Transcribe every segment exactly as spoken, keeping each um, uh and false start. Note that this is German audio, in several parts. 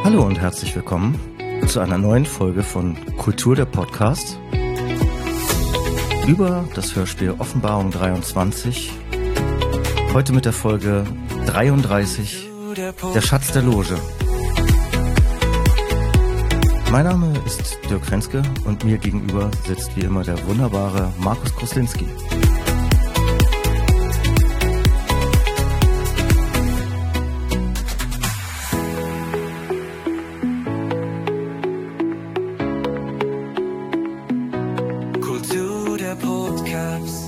Hallo und herzlich willkommen zu einer neuen Folge von Kultur der Podcast über das Hörspiel Offenbarung dreiundzwanzig. Heute mit der Folge dreiunddreißig, der Schatz der Loge. Mein Name ist Dirk Fenske und mir gegenüber sitzt wie immer der wunderbare Markus Kruslinski. Kultur der Podcast.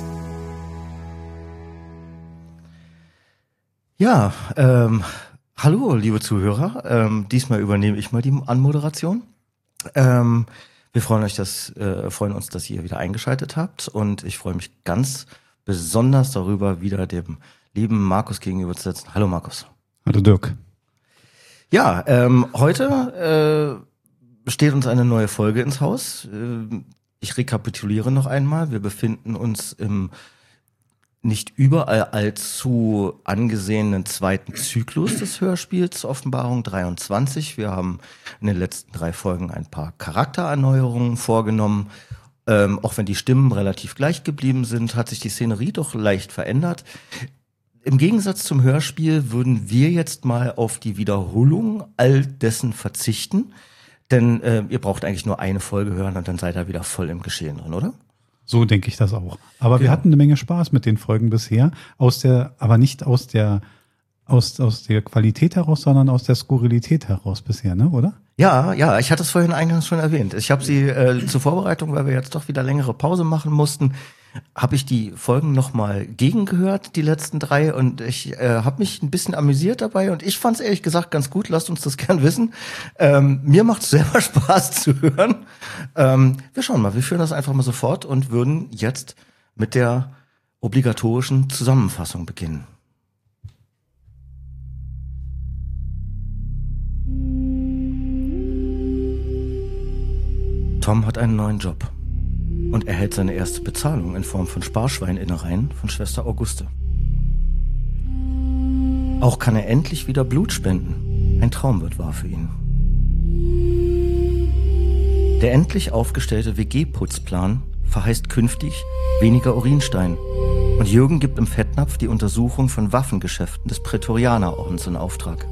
Ja, ähm, hallo liebe Zuhörer, ähm, diesmal übernehme ich mal die Anmoderation. Ähm, wir freuen euch, dass, äh, freuen uns, dass ihr wieder eingeschaltet habt und ich freue mich ganz besonders darüber, wieder dem lieben Markus gegenüber zu sitzen. Hallo Markus. Hallo Dirk. Ja, ähm, heute äh, steht uns eine neue Folge ins Haus. Äh, ich rekapituliere noch einmal. Wir befinden uns im nicht überall allzu angesehenen zweiten Zyklus des Hörspiels Offenbarung dreiundzwanzig. Wir haben in den letzten drei Folgen ein paar Charaktererneuerungen vorgenommen. Ähm, auch wenn die Stimmen relativ gleich geblieben sind, hat sich die Szenerie doch leicht verändert. Im Gegensatz zum Hörspiel würden wir jetzt mal auf die Wiederholung all dessen verzichten. Denn äh, ihr braucht eigentlich nur eine Folge hören und dann seid ihr wieder voll im Geschehen drin, oder? So denke ich das auch. Aber genau. Wir hatten eine Menge Spaß mit den Folgen bisher, aus der, aber nicht aus der, aus, aus der Qualität heraus, sondern aus der Skurrilität heraus bisher, ne, oder? Ja, ja, ich hatte es vorhin eingangs schon erwähnt. Ich habe sie äh, zur Vorbereitung, weil wir jetzt doch wieder längere Pause machen mussten, habe ich die Folgen nochmal gegengehört, die letzten drei, und ich äh, habe mich ein bisschen amüsiert dabei und ich fand es ehrlich gesagt ganz gut, lasst uns das gern wissen. Ähm, mir macht es selber Spaß zu hören. Ähm, wir schauen mal, wir führen das einfach mal sofort und würden jetzt mit der obligatorischen Zusammenfassung beginnen. Tom hat einen neuen Job und erhält seine erste Bezahlung in Form von Sparschweininnereien von Schwester Auguste. Auch kann er endlich wieder Blut spenden. Ein Traum wird wahr für ihn. Der endlich aufgestellte W G-Putzplan verheißt künftig weniger Urinstein und Jürgen gibt im Fettnapf die Untersuchung von Waffengeschäften des Prätorianerordens in Auftrag.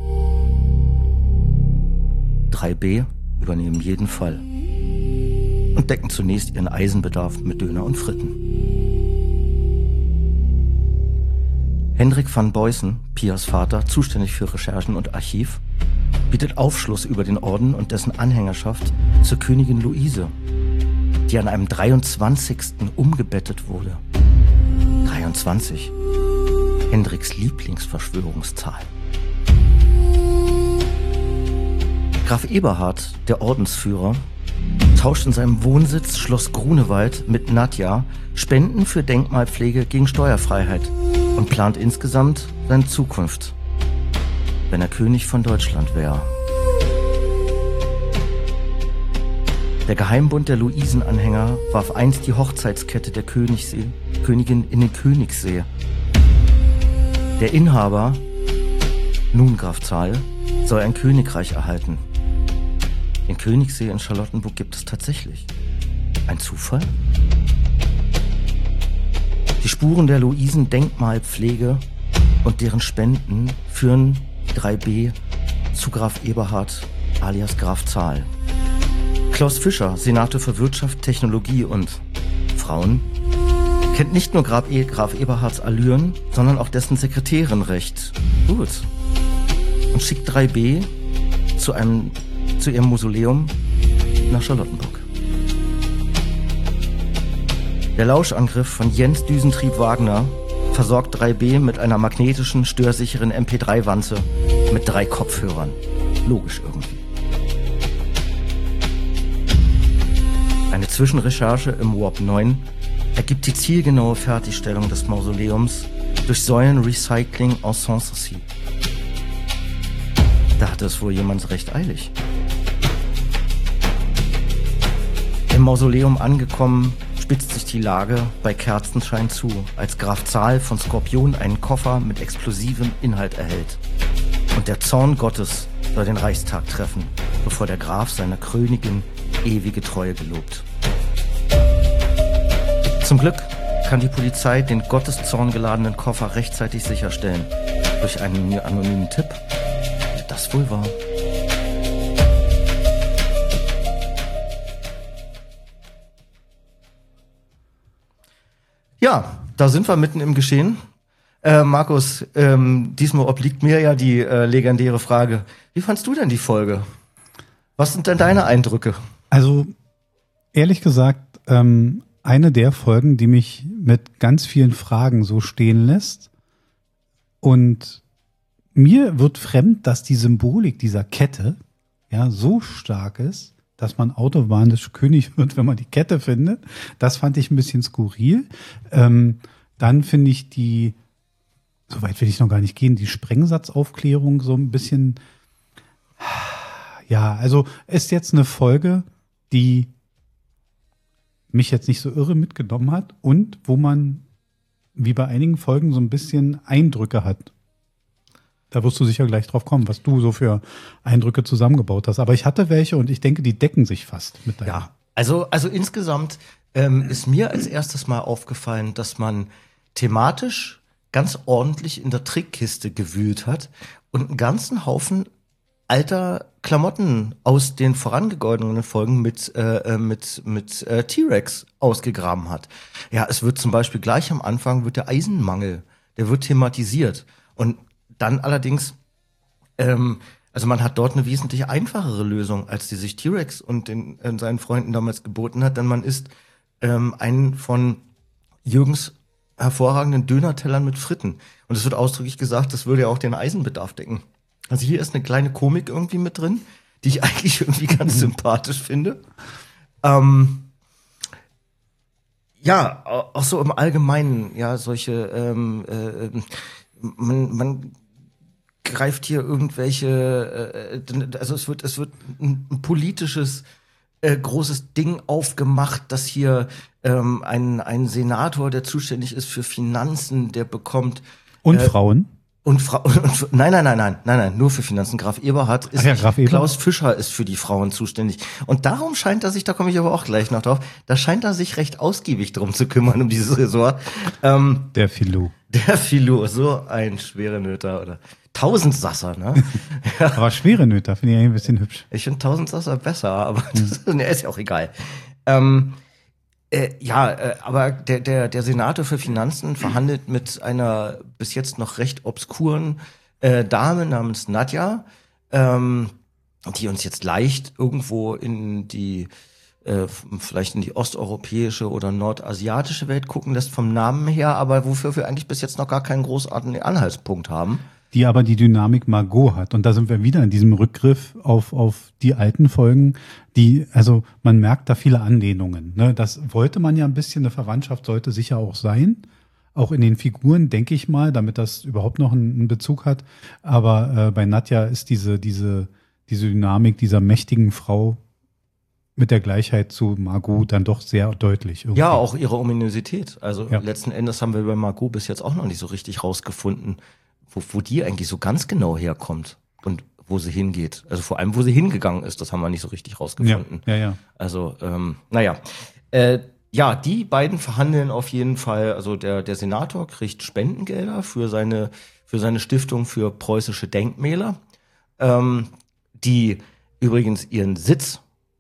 drei B übernehmen jeden Fall und decken zunächst ihren Eisenbedarf mit Döner und Fritten. Hendrik van Boysen, Pias Vater, zuständig für Recherchen und Archiv, bietet Aufschluss über den Orden und dessen Anhängerschaft zur Königin Luise, die an einem dreiundzwanzigsten umgebettet wurde. dreiundzwanzig. Hendriks Lieblingsverschwörungszahl. Graf Eberhard, der Ordensführer, tauscht in seinem Wohnsitz Schloss Grunewald mit Nadja Spenden für Denkmalpflege gegen Steuerfreiheit und plant insgesamt seine Zukunft, wenn er König von Deutschland wäre. Der Geheimbund der Luisenanhänger warf einst die Hochzeitskette der Königssee, Königin in den Königssee. Der Inhaber, nun Graf Zahl, soll ein Königreich erhalten. Den Königssee in Charlottenburg gibt es tatsächlich. Ein Zufall? Die Spuren der Luisen-Denkmalpflege und deren Spenden führen die drei B zu Graf Eberhard alias Graf Zahl. Klaus Fischer, Senator für Wirtschaft, Technologie und Frauen, kennt nicht nur Graf, e- Graf Eberhards Allüren, sondern auch dessen Sekretärin recht gut und schickt drei B zu einem zu ihrem Mausoleum nach Charlottenburg. Der Lauschangriff von Jens Düsentrieb Wagner versorgt drei B mit einer magnetischen, störsicheren M P drei Wanze mit drei Kopfhörern. Logisch irgendwie. Eine Zwischenrecherche im Warp neun ergibt die zielgenaue Fertigstellung des Mausoleums durch Säulenrecycling en Sanssouci. Da hatte es wohl jemand recht eilig. Im Mausoleum angekommen, spitzt sich die Lage bei Kerzenschein zu, als Graf Zahl von Skorpion einen Koffer mit explosivem Inhalt erhält. Und der Zorn Gottes soll den Reichstag treffen, bevor der Graf seiner Königin ewige Treue gelobt. Zum Glück kann die Polizei den Gotteszorn geladenen Koffer rechtzeitig sicherstellen. Durch einen anonymen Tipp, der das wohl war. Ja, da sind wir mitten im Geschehen. Äh, Markus, ähm, diesmal obliegt mir ja die äh, legendäre Frage. Wie fandst du denn die Folge? Was sind denn deine Eindrücke? Also, ehrlich gesagt, ähm, eine der Folgen, die mich mit ganz vielen Fragen so stehen lässt. Und mir wird fremd, dass die Symbolik dieser Kette ja so stark ist, dass man automatisch König wird, wenn man die Kette findet. Das fand ich ein bisschen skurril. Ähm, dann finde ich die, so weit will ich noch gar nicht gehen, die Sprengsatzaufklärung so ein bisschen, ja, also ist jetzt eine Folge, die mich jetzt nicht so irre mitgenommen hat und wo man, wie bei einigen Folgen, so ein bisschen Eindrücke hat. Da wirst du sicher gleich drauf kommen, was du so für Eindrücke zusammengebaut hast. Aber ich hatte welche und ich denke, die decken sich fast mit deinen. Ja, also, also insgesamt ähm, ist mir als erstes mal aufgefallen, dass man thematisch ganz ordentlich in der Trickkiste gewühlt hat und einen ganzen Haufen alter Klamotten aus den vorangegangenen Folgen mit, äh, mit, mit äh, T-Rex ausgegraben hat. Ja, es wird zum Beispiel gleich am Anfang wird der Eisenmangel, der wird thematisiert. Und dann allerdings, ähm, also man hat dort eine wesentlich einfachere Lösung, als die sich T-Rex und den, äh, seinen Freunden damals geboten hat, denn man isst ähm, einen von Jürgens hervorragenden Dönertellern mit Fritten. Und es wird ausdrücklich gesagt, das würde ja auch den Eisenbedarf decken. Also hier ist eine kleine Komik irgendwie mit drin, die ich eigentlich irgendwie ganz sympathisch finde. Ähm, ja, auch so im Allgemeinen, ja, solche, ähm, äh, man, man greift hier irgendwelche, äh, also es wird, es wird ein, ein politisches äh, großes Ding aufgemacht, dass hier ähm, ein, ein Senator, der zuständig ist für Finanzen, der bekommt Und äh, Frauen? Und, Fra und nein, nein, nein, nein, nein, nein, nur für Finanzen. Graf Eberhard ist Ach ja, Graf Eberhard. Klaus Fischer ist für die Frauen zuständig. Und darum scheint er sich, da komme ich aber auch gleich noch drauf, da scheint er sich recht ausgiebig drum zu kümmern, um dieses Ressort. Ähm, Der Filou. Der Filou, so ein Schwerenöter oder Tausendsasser, ne? Ja. Aber Schwerenöter finde ich eigentlich ein bisschen hübsch. Ich finde Tausendsasser besser, aber das ne, ist ja auch egal. Ähm, Äh, ja, äh, aber der, der, der Senator für Finanzen verhandelt mit einer bis jetzt noch recht obskuren äh, Dame namens Nadja, ähm, die uns jetzt leicht irgendwo in die, äh, vielleicht in die osteuropäische oder nordasiatische Welt gucken lässt vom Namen her, aber wofür wir eigentlich bis jetzt noch gar keinen großartigen Anhaltspunkt haben. Die aber die Dynamik Margot hat. Und da sind wir wieder in diesem Rückgriff auf, auf die alten Folgen, die, also man merkt da viele Anlehnungen. Ne? Das wollte man ja ein bisschen, eine Verwandtschaft sollte sicher auch sein. Auch in den Figuren, denke ich mal, damit das überhaupt noch einen, einen Bezug hat. Aber äh, bei Nadja ist diese, diese, diese Dynamik dieser mächtigen Frau mit der Gleichheit zu Margot dann doch sehr deutlich. Irgendwie. Ja, auch ihre Ominosität. Also Ja. letzten Endes haben wir bei Margot bis jetzt auch noch nicht so richtig rausgefunden, wo, wo die eigentlich so ganz genau herkommt und wo sie hingeht. Also vor allem, wo sie hingegangen ist, das haben wir nicht so richtig Ja, rausgefunden. ja, ja. Also, ähm, naja. Äh, ja, die beiden verhandeln auf jeden Fall, also der, der Senator kriegt Spendengelder für seine, für seine Stiftung für preußische Denkmäler, ähm, die übrigens ihren Sitz,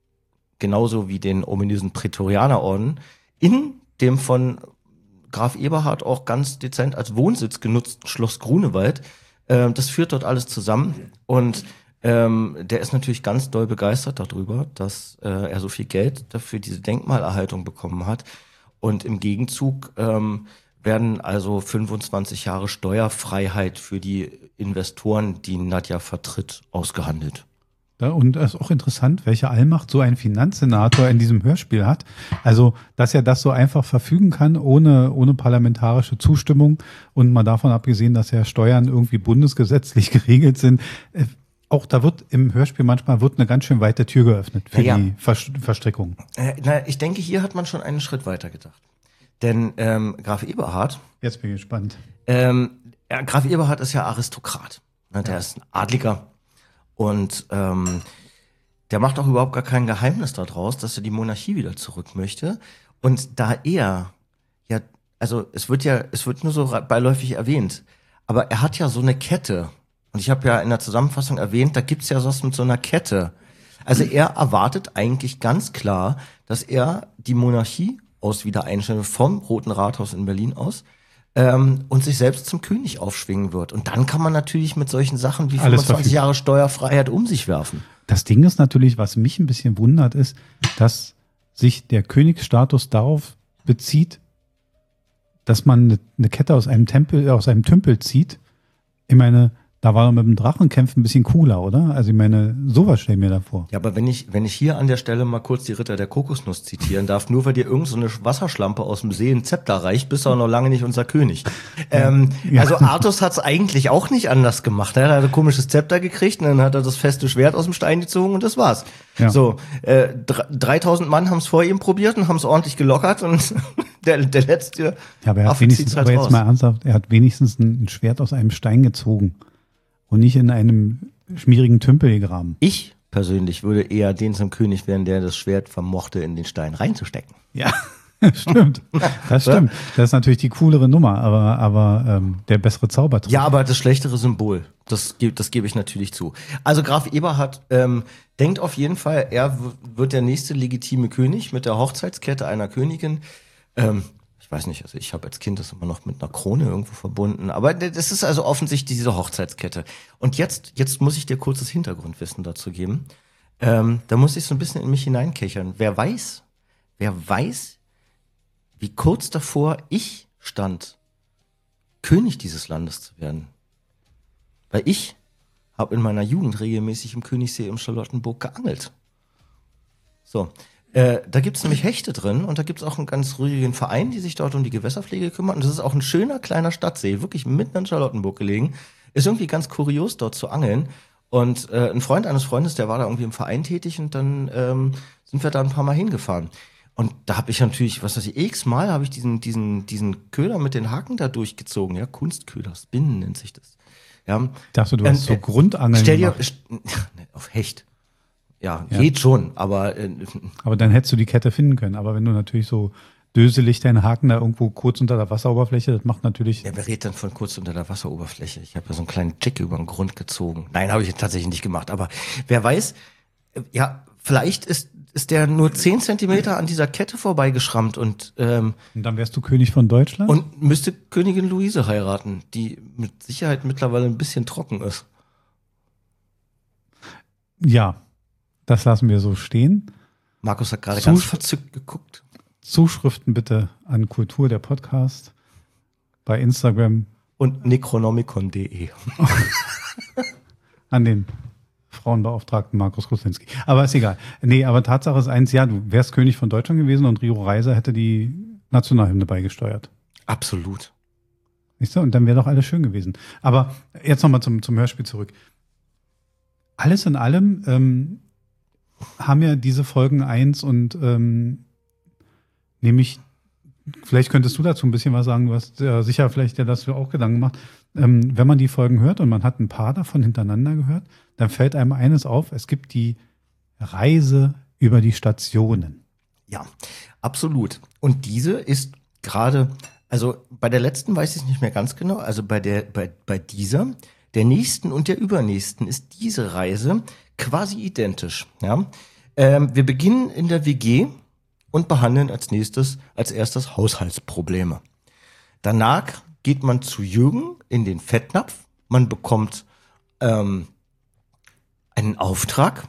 genauso wie den ominösen Prätorianerorden, in dem von Graf Eberhard auch ganz dezent als Wohnsitz genutzten Schloss Grunewald. Äh, das führt dort alles zusammen und ähm, der ist natürlich ganz doll begeistert darüber, dass äh, er so viel Geld dafür diese Denkmalerhaltung bekommen hat. Und im Gegenzug ähm, werden also fünfundzwanzig Jahre Steuerfreiheit für die Investoren, die Nadja vertritt, ausgehandelt. Ja, und es ist auch interessant, welche Allmacht so ein Finanzsenator in diesem Hörspiel hat. Also, dass er das so einfach verfügen kann, ohne, ohne parlamentarische Zustimmung. Und mal davon abgesehen, dass ja Steuern irgendwie bundesgesetzlich geregelt sind. Äh, auch da wird im Hörspiel manchmal wird eine ganz schön weite Tür geöffnet für Ja, ja. die Ver Verstrickung. Äh, na, ich denke, hier hat man schon einen Schritt weiter gedacht. Denn ähm, Graf Eberhard, Jetzt bin ich gespannt. ähm, ja, Graf Eberhard ist ja Aristokrat. Ne? Der ist ein Adliger. Und ähm, der macht auch überhaupt gar kein Geheimnis daraus, dass er die Monarchie wieder zurück möchte. Und da er, ja, also es wird ja, es wird nur so beiläufig erwähnt, aber er hat ja so eine Kette. Und ich habe ja in der Zusammenfassung erwähnt, da gibt's ja was mit so einer Kette. Also er erwartet eigentlich ganz klar, dass er die Monarchie aus wieder einstellen vom Roten Rathaus in Berlin aus ähm, und sich selbst zum König aufschwingen wird. Und dann kann man natürlich mit solchen Sachen wie Alles fünfundzwanzig verfügt. Jahre Steuerfreiheit um sich werfen. Das Ding ist natürlich, was mich ein bisschen wundert, ist, dass sich der Königsstatus darauf bezieht, dass man eine, eine Kette aus einem Tempel, aus einem Tümpel zieht. Ich meine, da war doch mit dem Drachenkämpfen ein bisschen cooler, oder? Also ich meine, sowas stell ich mir da vor. Ja, aber wenn ich, wenn ich hier an der Stelle mal kurz die Ritter der Kokosnuss zitieren darf, nur weil dir irgend so eine Wasserschlampe aus dem See ein Zepter reicht, bist du auch noch lange nicht unser König. Ähm, Ja. Also Artus hat's eigentlich auch nicht anders gemacht. Er hat ein komisches Zepter gekriegt und dann hat er das feste Schwert aus dem Stein gezogen und das war's. Ja. So, äh, dreitausend Mann haben's vor ihm probiert und haben's ordentlich gelockert und der, der letzte Ja, aber er hat Affe wenigstens, zieht's halt aber jetzt raus. mal ernsthaft, er hat wenigstens ein, ein Schwert aus einem Stein gezogen und nicht in einem schmierigen Tümpel gegraben. Ich persönlich würde eher den zum König werden, der das Schwert vermochte, in den Stein reinzustecken. Ja, stimmt. Das stimmt. Das ist natürlich die coolere Nummer, aber, aber ähm, der bessere Zaubertrick. Ja, aber das schlechtere Symbol, das, ge- das gebe ich natürlich zu. Also Graf Eberhard ähm, denkt auf jeden Fall, er w- wird der nächste legitime König mit der Hochzeitskette einer Königin. Ähm, ich weiß nicht, also ich habe als Kind das immer noch mit einer Krone irgendwo verbunden, aber d- das ist also offensichtlich diese Hochzeitskette. Und jetzt, jetzt muss ich dir kurzes Hintergrundwissen dazu geben. Ähm, da muss ich so ein bisschen in mich hineinkechern. Wer weiß, wer weiß, wie kurz davor ich stand, König dieses Landes zu werden. Weil ich habe in meiner Jugend regelmäßig im Königssee im Charlottenburg geangelt. So, äh, da gibt's nämlich Hechte drin und da gibt's auch einen ganz ruhigen Verein, die sich dort um die Gewässerpflege kümmert. Und das ist auch ein schöner kleiner Stadtsee, wirklich mitten in Charlottenburg gelegen. Ist irgendwie ganz kurios, dort zu angeln. Und äh, ein Freund eines Freundes, der war da irgendwie im Verein tätig und dann ähm, sind wir da ein paar Mal hingefahren. Und da habe ich natürlich, was weiß ich, x-mal habe ich diesen, diesen, diesen Köder mit den Haken da durchgezogen. Ja, Kunstköder, Spinnen nennt sich das. Ja, Ich dachte, du hast Ähm, so äh, Grundangeln stell dir, gemacht. st- auf Hecht. Ja, Ja. geht schon, aber äh, Aber dann hättest du die Kette finden können. Aber wenn du natürlich so döselig deinen Haken da irgendwo kurz unter der Wasseroberfläche, das macht natürlich... ja, wer redet dann von kurz unter der Wasseroberfläche? Ich habe ja so einen kleinen Jig über den Grund gezogen. Nein, habe ich tatsächlich nicht gemacht. Aber wer weiß, äh, ja, vielleicht ist, ist der nur zehn Zentimeter an dieser Kette vorbeigeschrammt und, ähm, Und dann wärst du König von Deutschland? und müsste Königin Luise heiraten, die mit Sicherheit mittlerweile ein bisschen trocken ist. Ja, das lassen wir so stehen. Markus hat gerade Zusch- ganz verzückt geguckt. Zuschriften bitte an Kultur der Podcast bei Instagram Und necronomicon punkt de. an den Frauenbeauftragten Markus Ruslinski. Aber ist egal. Nee, aber Tatsache ist eins, ja, du wärst König von Deutschland gewesen und Rio Reiser hätte die Nationalhymne beigesteuert. Absolut. Siehst du? Und dann wäre doch alles schön gewesen. Aber jetzt nochmal zum, zum Hörspiel zurück. Alles in allem ähm, haben ja diese Folgen eins und ähm, nämlich, vielleicht könntest du dazu ein bisschen was sagen, du hast ja sicher vielleicht ja das auch Gedanken gemacht. Ähm, wenn man die Folgen hört und man hat ein paar davon hintereinander gehört, dann fällt einem eines auf, es gibt die Reise über die Stationen. Ja, absolut. Und diese ist gerade, also bei der letzten weiß ich es nicht mehr ganz genau, also bei der, bei, bei dieser, der nächsten und der übernächsten ist diese Reise quasi identisch. Ja? Ähm, wir beginnen in der W G und behandeln als nächstes, als erstes Haushaltsprobleme. Danach geht man zu Jürgen in den Fettnapf, man bekommt ähm, einen Auftrag.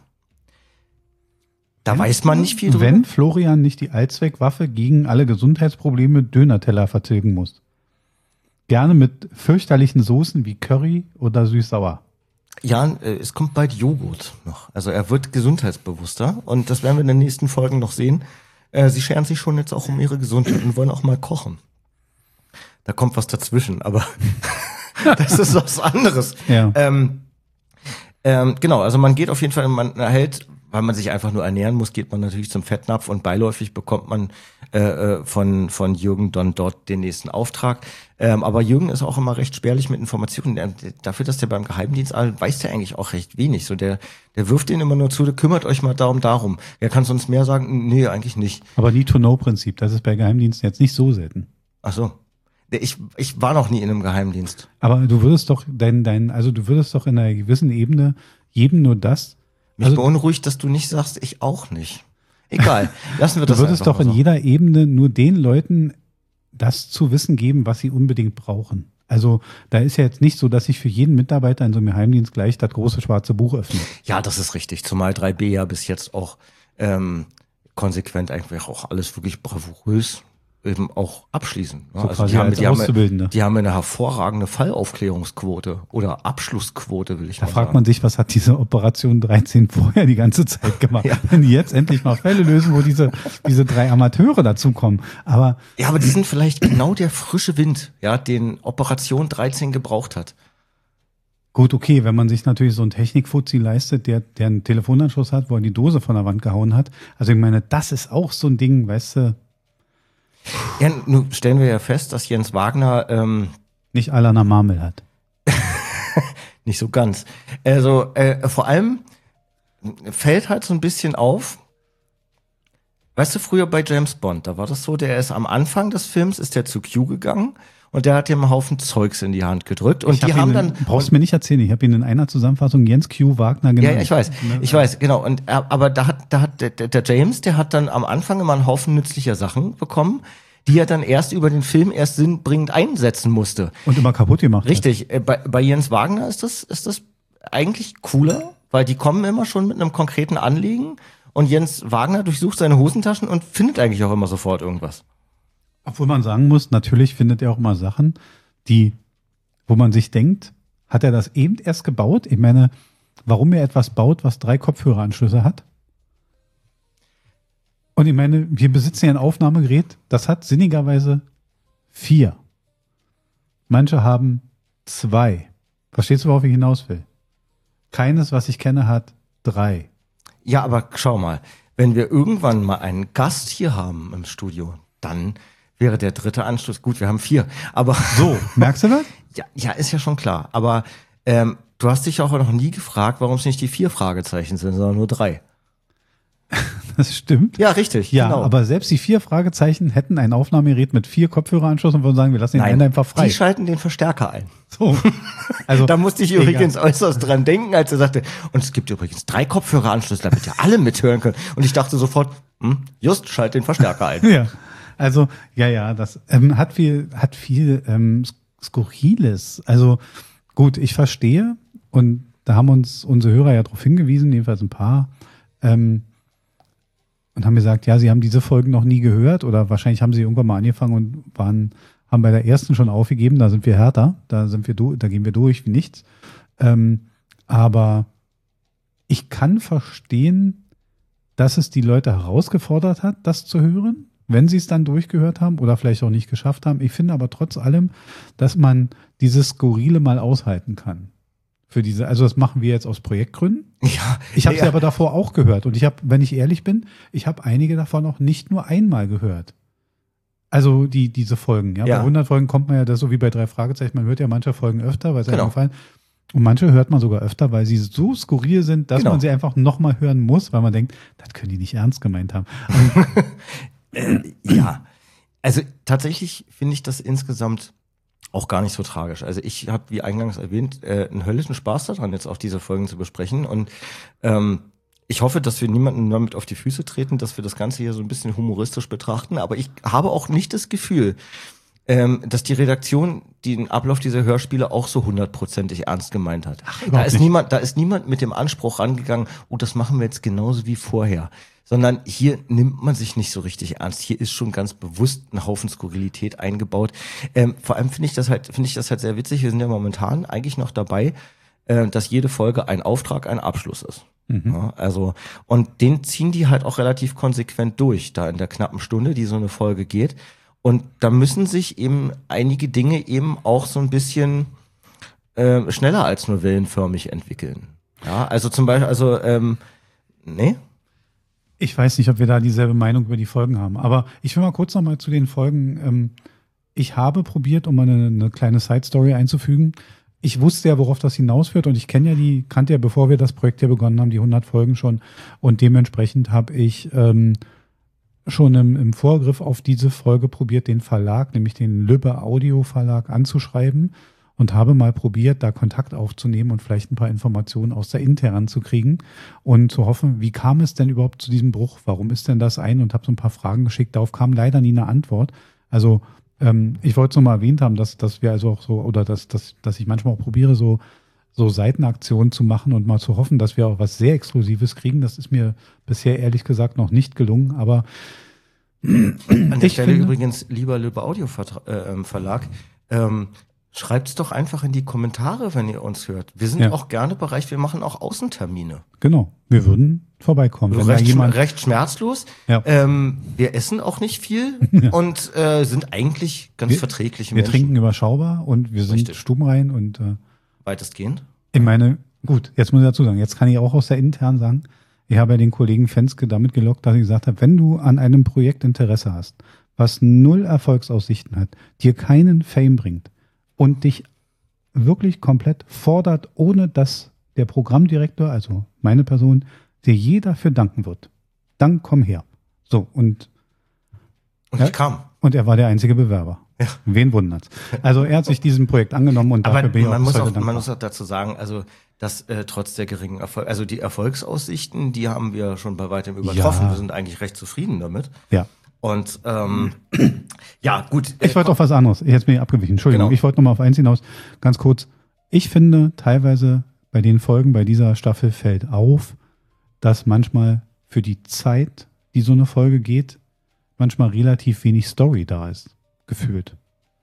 Da weiß man nicht viel drüber. Wenn Florian nicht die Allzweckwaffe gegen alle Gesundheitsprobleme Döner-Teller vertilgen muss. Gerne mit fürchterlichen Soßen wie Curry oder süß-sauer. Ja, äh, es kommt bald Joghurt noch. Also er wird gesundheitsbewusster und das werden wir in den nächsten Folgen noch sehen. Äh, sie scheren sich schon jetzt auch um ihre Gesundheit und wollen auch mal kochen. Da kommt was dazwischen, aber das ist was anderes. Ja. Ähm, ähm, genau, also man geht auf jeden Fall, man erhält, weil man sich einfach nur ernähren muss, geht man natürlich zum Fettnapf und beiläufig bekommt man äh, von von Jürgen dann dort den nächsten Auftrag. Ähm, aber Jürgen ist auch immer recht spärlich mit Informationen. Der, dafür, dass der beim Geheimdienst arbeitet, weiß der eigentlich auch recht wenig. So der der wirft denen immer nur zu, kümmert euch mal darum, darum. Er kann sonst mehr sagen, nee, eigentlich nicht. Aber Need-to-Know-Prinzip, das ist bei Geheimdiensten jetzt nicht so selten. Ach so. Ich, ich war noch nie in einem Geheimdienst. Aber du würdest doch dein, dein, also du würdest doch in einer gewissen Ebene jedem nur das. Mich also, beunruhigt, dass du nicht sagst, ich auch nicht. Egal, lassen wir das. Du würdest einfach doch in mal so. jeder Ebene nur den Leuten das zu wissen geben, was sie unbedingt brauchen. Also da ist ja jetzt nicht so, dass sich für jeden Mitarbeiter in so einem Geheimdienst gleich das große schwarze Buch öffnet. Ja, das ist richtig. Zumal drei B ja bis jetzt auch ähm, konsequent eigentlich auch alles wirklich bravourös eben auch abschließen. Ja, So also quasi die haben, als die, haben, Auszubildende. die haben eine hervorragende Fallaufklärungsquote oder Abschlussquote, will ich Da mal fragt sagen. man sich, was hat diese Operation dreizehn vorher die ganze Zeit gemacht? Ja. Wenn die jetzt endlich mal Fälle lösen, wo diese, diese drei Amateure dazukommen. Aber Ja, aber die sind vielleicht genau der frische Wind, ja, den Operation dreizehn gebraucht hat. gut, okay, wenn man sich natürlich so einen Technikfuzzi leistet, der, der einen Telefonanschluss hat, wo er die Dose von der Wand gehauen hat. Also ich meine, das ist auch so ein Ding, weißt du, Ja, nun stellen wir ja fest, dass Jens Wagner ähm, nicht Alana Marmel hat. nicht so ganz. Also äh, vor allem fällt halt so ein bisschen auf, weißt du, früher bei James Bond, da war das so, der ist am Anfang des Films, ist der zu Q gegangen und der hat ihm einen Haufen Zeugs in die Hand gedrückt und Ich die hab haben ihn dann... in, brauchst du mir nicht erzählen, ich habe ihn in einer Zusammenfassung Jens Q. Wagner genannt. Ja, ja, ich weiß, ich weiß, genau. Und äh, aber da hat, da hat der, der James, der hat dann am Anfang immer einen Haufen nützlicher Sachen bekommen, die er dann erst über den Film erst sinnbringend einsetzen musste. Und immer kaputt gemacht. Richtig. Äh, Bei, bei Jens Wagner ist das, ist das eigentlich cooler, weil die kommen immer schon mit einem konkreten Anliegen und Jens Wagner durchsucht seine Hosentaschen und findet eigentlich auch immer sofort irgendwas. Obwohl man sagen muss, natürlich findet er auch mal Sachen, die, wo man sich denkt, hat er das eben erst gebaut? Ich meine, warum er etwas baut, was drei Kopfhöreranschlüsse hat? Und ich meine, wir besitzen ja ein Aufnahmegerät, das hat sinnigerweise vier. Manche haben zwei. Verstehst du, worauf ich hinaus will? Keines, was ich kenne, hat drei. Ja, aber schau mal, wenn wir irgendwann mal einen Gast hier haben im Studio, dann wäre der dritte Anschluss, gut, wir haben vier, aber So, merkst du das? ja, ja, ist ja schon klar. Aber ähm, du hast dich auch noch nie gefragt, warum es nicht die vier Fragezeichen sind, sondern nur drei. Das stimmt. Ja, richtig. Ja, genau. aber selbst die vier Fragezeichen hätten ein Aufnahmegerät mit vier Kopfhöreranschlüssen und würden sagen, wir lassen den einen einfach frei. Die schalten den Verstärker ein. So. Also, Da musste ich egal. übrigens äußerst dran denken, als er sagte, und es gibt übrigens drei Kopfhöreranschlüsse, damit ihr alle mithören könnt. Und ich dachte sofort, hm, just, schalt den Verstärker ein. Ja, also, ja, ja, das ähm, hat viel, hat viel ähm, Skurriles. Also, gut, ich verstehe, und da haben uns unsere Hörer ja darauf hingewiesen, jedenfalls ein paar, ähm, und haben gesagt, ja, sie haben diese Folgen noch nie gehört, oder wahrscheinlich haben sie irgendwann mal angefangen und waren, haben bei der ersten schon aufgegeben, da sind wir härter, da sind wir du, da gehen wir durch wie nichts. Ähm, aber ich kann verstehen, dass es die Leute herausgefordert hat, das zu hören, wenn sie es dann durchgehört haben oder vielleicht auch nicht geschafft haben. Ich finde aber trotz allem, dass man dieses Skurrile mal aushalten kann. Für diese, also das machen wir jetzt aus Projektgründen. Ja, Ich habe ja, sie aber davor auch gehört. Und ich habe, wenn ich ehrlich bin, ich habe einige davon noch nicht nur einmal gehört. Also die diese Folgen. Ja, Ja. bei hundert Folgen kommt man ja das so wie bei drei Fragezeichen. Man hört ja manche Folgen öfter, weil es Genau. einem gefallen. Und manche hört man sogar öfter, weil sie so skurril sind, dass Genau. man sie einfach nochmal hören muss, weil man denkt, das können die nicht ernst gemeint haben. Ja, also tatsächlich finde ich das insgesamt auch gar nicht so tragisch. Also ich habe, wie eingangs erwähnt, äh, einen höllischen Spaß daran, jetzt auch diese Folgen zu besprechen. Und ähm, ich hoffe, dass wir niemanden damit auf die Füße treten, dass wir das Ganze hier so ein bisschen humoristisch betrachten. Aber ich habe auch nicht das Gefühl, ähm, dass die Redaktion den Ablauf dieser Hörspiele auch so hundertprozentig ernst gemeint hat. Ach, da überhaupt ist nicht. niemand, da ist niemand mit dem Anspruch rangegangen, oh, das machen wir jetzt genauso wie vorher. Sondern hier nimmt man sich nicht so richtig ernst. Hier ist schon ganz bewusst ein Haufen Skurrilität eingebaut. Ähm, vor allem finde ich das halt, finde ich das halt sehr witzig. Wir sind ja momentan eigentlich noch dabei, äh, dass jede Folge ein Auftrag, ein Abschluss ist. Ja, also, und den ziehen die halt auch relativ konsequent durch, da in der knappen Stunde, die so eine Folge geht. Und da müssen sich eben einige Dinge eben auch so ein bisschen äh, schneller als nur wellenförmig entwickeln. Ja, also zum Beispiel, also ähm, Nee? Ich weiß nicht, ob wir da dieselbe Meinung über die Folgen haben. Aber ich will mal kurz noch mal zu den Folgen. Ähm, ich habe probiert, um mal eine, eine kleine Side-Story einzufügen. Ich wusste ja, worauf das hinausführt. Und ich kenne ja die, kannte ja, bevor wir das Projekt hier begonnen haben, die hundert Folgen schon. Und dementsprechend habe ich ähm, schon im, im Vorgriff auf diese Folge probiert, den Verlag, nämlich den Lübbe Audio Verlag, anzuschreiben. Und habe mal probiert, da Kontakt aufzunehmen und vielleicht ein paar Informationen aus der Internen zu kriegen und zu hoffen, wie kam es denn überhaupt zu diesem Bruch? Warum ist denn das ein? Und habe so ein paar Fragen geschickt. Darauf kam leider nie eine Antwort. Also ähm, ich wollte es nur mal erwähnt haben, dass, dass wir also auch so, oder dass, dass, dass ich manchmal auch probiere, so, so Seitenaktionen zu machen und mal zu hoffen, dass wir auch was sehr Exklusives kriegen. Das ist mir bisher ehrlich gesagt noch nicht gelungen, aber an der ich Stelle finde, übrigens, lieber Lübbe Audio äh, Verlag, ähm, schreibt's doch einfach in die Kommentare, wenn ihr uns hört. Wir sind Ja. auch gerne bereit, wir machen auch Außentermine. genau, wir würden vorbeikommen. Wenn da Recht, jemand, recht schmerzlos. Ja. Ähm, wir essen auch nicht viel und äh, sind eigentlich ganz Wir- verträgliche wir Menschen. trinken überschaubar und wir sind Richtig. stubenrein und äh, Weitestgehend. ich meine, gut, jetzt muss ich dazu sagen, jetzt kann ich auch aus der internen sagen, ich habe ja den Kollegen Fenske damit gelockt, dass ich gesagt habe, wenn du an einem Projekt Interesse hast, was null Erfolgsaussichten hat, dir keinen Fame bringt und dich wirklich komplett fordert, ohne dass der Programmdirektor, also meine Person, dir je dafür danken wird, dann komm her. So, und, Und Ja. ich kam. und er war der einzige Bewerber. Ja. Wen wundert's? Also er hat sich diesem Projekt angenommen und Aber dafür bin ich auch man bis muss heute auch, dankbar. man muss auch dazu sagen, also dass äh, trotz der geringen Erfolg, also die Erfolgsaussichten, die haben wir schon bei weitem übertroffen. Ja. Wir sind eigentlich recht zufrieden damit. Ja. Und ähm, ja, gut. Ich wollte auf was anderes. Jetzt bin ich abgewichen. Entschuldigung. Genau. Ich wollte noch mal auf eins hinaus. Ganz kurz. Ich finde, teilweise bei den Folgen bei dieser Staffel fällt auf, dass manchmal für die Zeit, die so eine Folge geht, manchmal relativ wenig Story da ist. Gefühlt.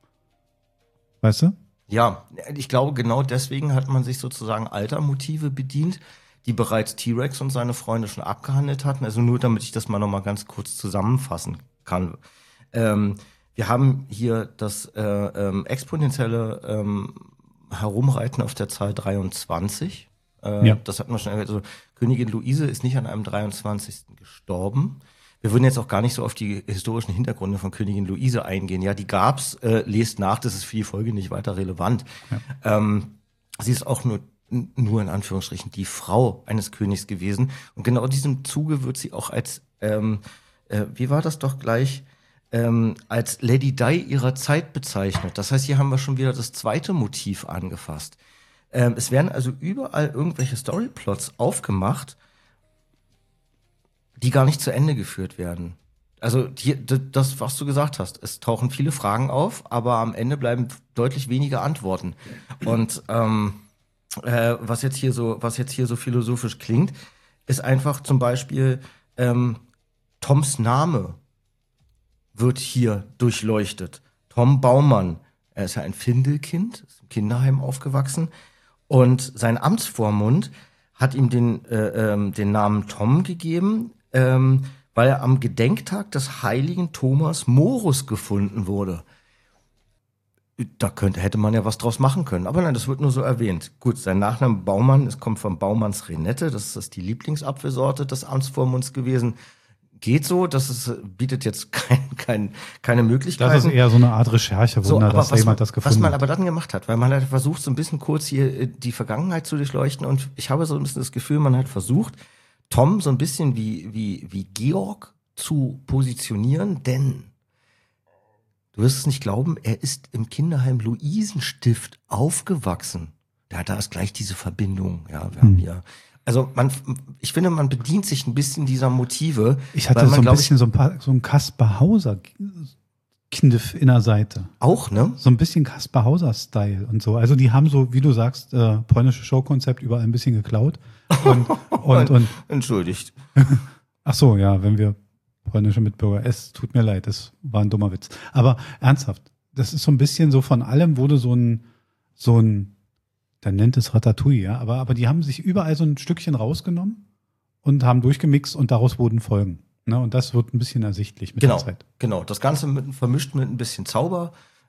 Weißt du? Ja, ich glaube, genau deswegen hat man sich sozusagen alter Motive bedient, die bereits T-Rex und seine Freunde schon abgehandelt hatten. Also nur, damit ich das mal noch mal ganz kurz zusammenfassen kann. Ähm, wir haben hier das äh, ähm, exponentielle ähm, Herumreiten auf der Zahl dreiundzwanzig. Äh, Ja. Das hatten wir schon erwähnt. Also Königin Luise ist nicht an einem dreiundzwanzigsten gestorben. Wir würden jetzt auch gar nicht so auf die historischen Hintergründe von Königin Luise eingehen. Ja, die gab's, äh, lest nach, das ist für die Folge nicht weiter relevant. Ähm, sie ist auch nur, nur in Anführungsstrichen die Frau eines Königs gewesen. Und genau in diesem Zuge wird sie auch als, ähm, äh, wie war das doch gleich, ähm, als Lady Di ihrer Zeit bezeichnet. Das heißt, hier haben wir schon wieder das zweite Motiv angefasst. Ähm, es werden also überall irgendwelche Storyplots aufgemacht, die gar nicht zu Ende geführt werden. Also die, d- das, was du gesagt hast, es tauchen viele Fragen auf, aber am Ende bleiben deutlich weniger Antworten. Und ähm, äh, was jetzt hier so, was jetzt hier so philosophisch klingt, ist einfach zum Beispiel ähm, Toms Name wird hier durchleuchtet. Tom Baumann, er ist ja ein Findelkind, ist im Kinderheim aufgewachsen und sein Amtsvormund hat ihm den, äh, ähm, den Namen Tom gegeben, ähm, weil er am Gedenktag des heiligen Thomas Morus gefunden wurde. Da könnte, hätte man ja was draus machen können. Aber nein, das wird nur so erwähnt. Gut, sein Nachname Baumann, es kommt von Baumanns Renette, das ist die Lieblingsapfelsorte des Amtsvormunds gewesen. Geht so, das ist, bietet jetzt kein, kein, keine Möglichkeiten. Das ist eher so eine Art Recherchewunder, aber dass da was, jemand das gefunden was man hat. aber dann gemacht hat, weil man hat versucht, so ein bisschen kurz hier äh, die Vergangenheit zu durchleuchten und ich habe so ein bisschen das Gefühl, man hat versucht, Tom so ein bisschen wie, wie, wie Georg zu positionieren, denn du wirst es nicht glauben, er ist im Kinderheim Luisenstift aufgewachsen. Ja, da ist gleich diese Verbindung. Ja, wir haben hier. Also man, ich finde, man bedient sich ein bisschen dieser Motive. Ich hatte weil man, so ein glaub bisschen so ein, paar, so ein Kaspar Hauser Kniff in der Seite. auch, ne? So ein bisschen Kaspar Hauser-Style und so. Also die haben so, wie du sagst, äh, polnische Showkonzept überall ein bisschen geklaut. Und, und, und Entschuldigt. ach so, ja, wenn wir polnische Mitbürger, es tut mir leid, das war ein dummer Witz. Aber ernsthaft, das ist so ein bisschen so von allem wurde so ein, so ein, dann nennt es Ratatouille, ja, aber, aber die haben sich überall so ein Stückchen rausgenommen und haben durchgemixt und daraus wurden Folgen. Ne? Und das wird ein bisschen ersichtlich mit Genau, der Zeit. genau. Das Ganze mit, vermischt mit ein bisschen Zauber.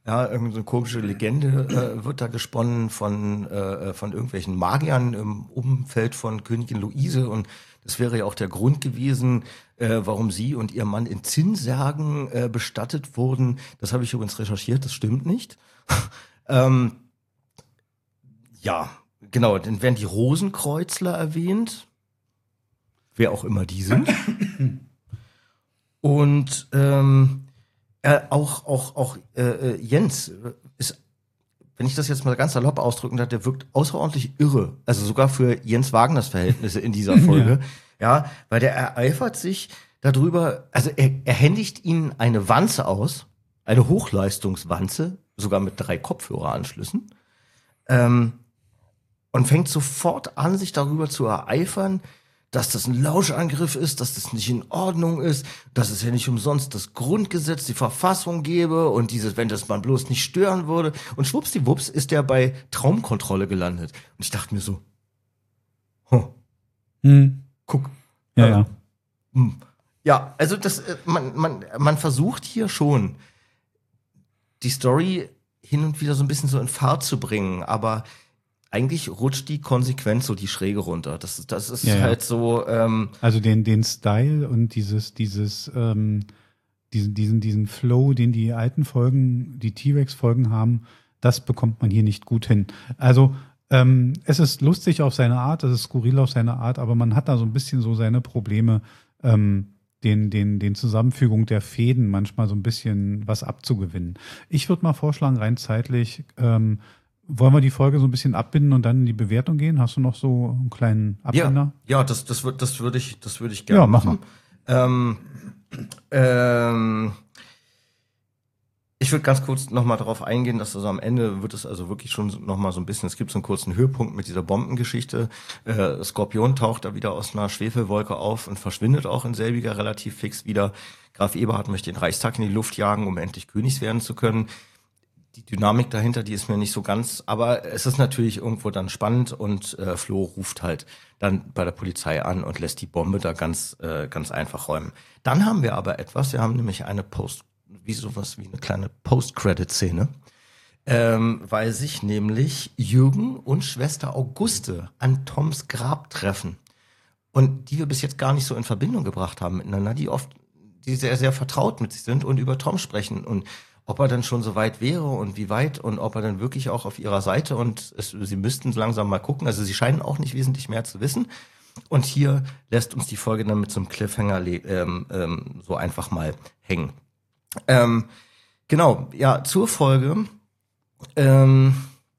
Ja, irgendeine komische Legende äh, wird da gesponnen von, äh, von irgendwelchen Magiern im Umfeld von Königin Luise. Und das wäre ja auch der Grund gewesen, äh, warum sie und ihr Mann in Zinnsärgen äh, bestattet wurden. Das habe ich übrigens recherchiert, das stimmt nicht. ähm, ja, genau, dann werden die Rosenkreuzler erwähnt. Wer auch immer die sind. Und ähm, äh, auch auch auch äh, Jens ist, wenn ich das jetzt mal ganz salopp ausdrücken darf, der wirkt außerordentlich irre. Also sogar für Jens Wagners Verhältnisse in dieser Folge. Ja, ja, weil der ereifert sich darüber, also er, er händigt ihnen eine Wanze aus, eine Hochleistungswanze, sogar mit drei Kopfhöreranschlüssen, ähm, und fängt sofort an, sich darüber zu ereifern, dass das ein Lauschangriff ist, dass das nicht in Ordnung ist, dass es ja nicht umsonst das Grundgesetz, die Verfassung gäbe und dieses, wenn das man bloß nicht stören würde. Und schwuppsdiwupps ist der bei Traumkontrolle gelandet. Und ich dachte mir so, huh, Hm. guck. Ja, äh, ja. hm. Ja, also das, äh, man, man, man versucht hier schon, die Story hin und wieder so ein bisschen so in Fahrt zu bringen, aber eigentlich rutscht die konsequent so die Schräge runter. Das, das ist Ja, ja. halt so, ähm, Also den, den Style und dieses, dieses, ähm, diesen, diesen, diesen Flow, den die alten Folgen, die T-Rex-Folgen haben, das bekommt man hier nicht gut hin. Also ähm, es ist lustig auf seine Art, es ist skurril auf seine Art, aber man hat da so ein bisschen so seine Probleme, ähm, den, den, den Zusammenfügung der Fäden manchmal so ein bisschen was abzugewinnen. Ich würde mal vorschlagen, rein zeitlich, ähm, wollen wir die Folge so ein bisschen abbinden und dann in die Bewertung gehen? Hast du noch so einen kleinen Abbinder? ja, ja, das, das, würd, das würde ich, das würde ich gerne Ja, mach machen. Ähm, ähm, ich würde ganz kurz noch mal darauf eingehen, dass also am Ende wird es also wirklich schon noch mal so ein bisschen, es gibt so einen kurzen Höhepunkt mit dieser Bombengeschichte. Äh, Skorpion taucht da wieder aus einer Schwefelwolke auf und verschwindet auch in selbiger relativ fix wieder. Graf Eberhard möchte den Reichstag in die Luft jagen, um endlich Königs werden zu können. Die Dynamik dahinter, die ist mir nicht so ganz, aber es ist natürlich irgendwo dann spannend und äh, Flo ruft halt dann bei der Polizei an und lässt die Bombe da ganz äh, ganz einfach räumen. Dann haben wir aber etwas, wir haben nämlich eine Post, wie sowas wie eine kleine Post-Credit-Szene, ähm, weil sich nämlich Jürgen und Schwester Auguste an Toms Grab treffen und die wir bis jetzt gar nicht so in Verbindung gebracht haben miteinander, die oft, die sehr, sehr vertraut mit sich sind und über Tom sprechen und ob er dann schon so weit wäre und wie weit und ob er dann wirklich auch auf ihrer Seite und es, sie müssten langsam mal gucken. Also sie scheinen auch nicht wesentlich mehr zu wissen. Und hier lässt uns die Folge dann mit so einem Cliffhanger ähm, ähm, so einfach mal hängen. Ähm, genau, ja, zur Folge. Ähm,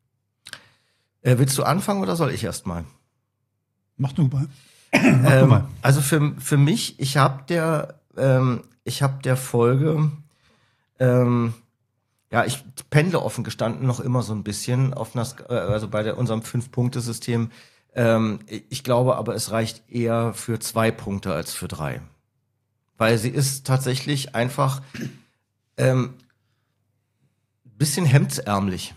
äh, willst du anfangen oder soll ich erst mal? Mach du mal. Mach du Ähm, mal. also für, für mich, ich habe der, ähm, ich habe der Folge Ähm, ja, ich pendle offen gestanden noch immer so ein bisschen auf einer, Sk- äh, also bei der, unserem Fünf-Punkte-System. Ähm, ich glaube aber, es reicht eher für zwei Punkte als für drei. Weil sie ist tatsächlich einfach ähm, bisschen hemdsärmlich.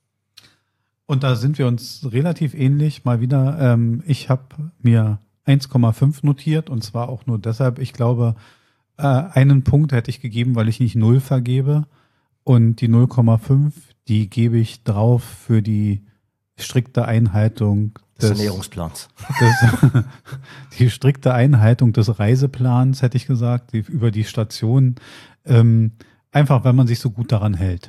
Und da sind wir uns relativ ähnlich. Mal wieder, ähm, ich habe mir eins Komma fünf notiert und zwar auch nur deshalb, ich glaube, äh, einen Punkt hätte ich gegeben, weil ich nicht null vergebe. Und die null Komma fünf, die gebe ich drauf für die strikte Einhaltung Des des, Ernährungsplans. des die strikte Einhaltung des Reiseplans, hätte ich gesagt, die, über die Station. Ähm, einfach, weil man sich so gut daran hält.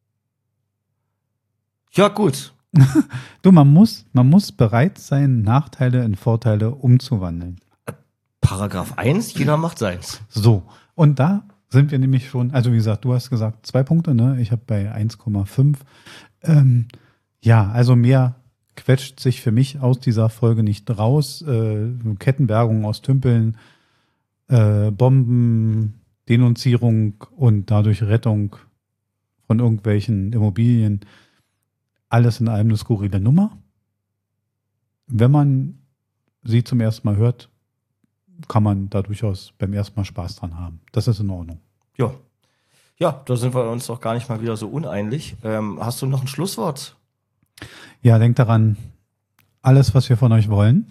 Ja, gut. Du, man muss, man muss bereit sein, Nachteile in Vorteile umzuwandeln. Paragraph eins, jeder macht seins. So, und da sind wir nämlich schon, also wie gesagt, du hast gesagt zwei Punkte, ne? Ich habe bei eins Komma fünf. Ähm, ja, also mehr quetscht sich für mich aus dieser Folge nicht raus. Äh, Kettenbergung aus Tümpeln, äh, Bomben, Denunzierung und dadurch Rettung von irgendwelchen Immobilien. Alles in allem eine skurrile Nummer. Wenn man sie zum ersten Mal hört, kann man da durchaus beim ersten Mal Spaß dran haben. Das ist in Ordnung. Ja. Ja, da sind wir uns doch gar nicht mal wieder so uneinig. Ähm, hast du noch ein Schlusswort? Ja, denkt daran, alles, was wir von euch wollen,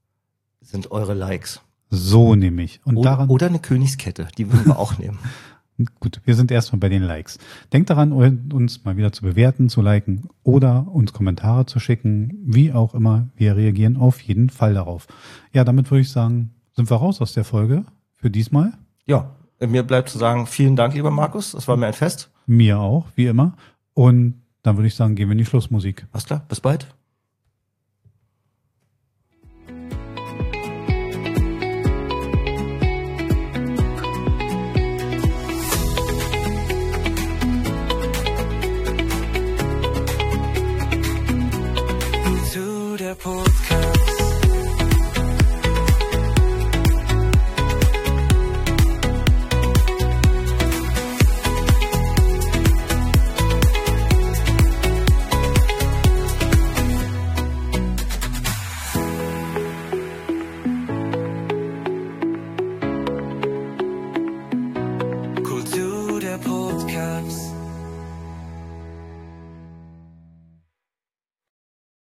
Sind eure Likes. so nämlich. Und Oder, daran, oder eine Königskette, die würden wir auch nehmen. Gut, wir sind erstmal bei den Likes. Denkt daran, uns mal wieder zu bewerten, zu liken oder uns Kommentare zu schicken. Wie auch immer, wir reagieren auf jeden Fall darauf. Ja, damit würde ich sagen, sind wir raus aus der Folge für diesmal. Ja, mir bleibt zu sagen, vielen Dank, lieber Markus. Das war mir ein Fest. Mir auch, wie immer. Und dann würde ich sagen, gehen wir in die Schlussmusik. Alles klar, bis bald.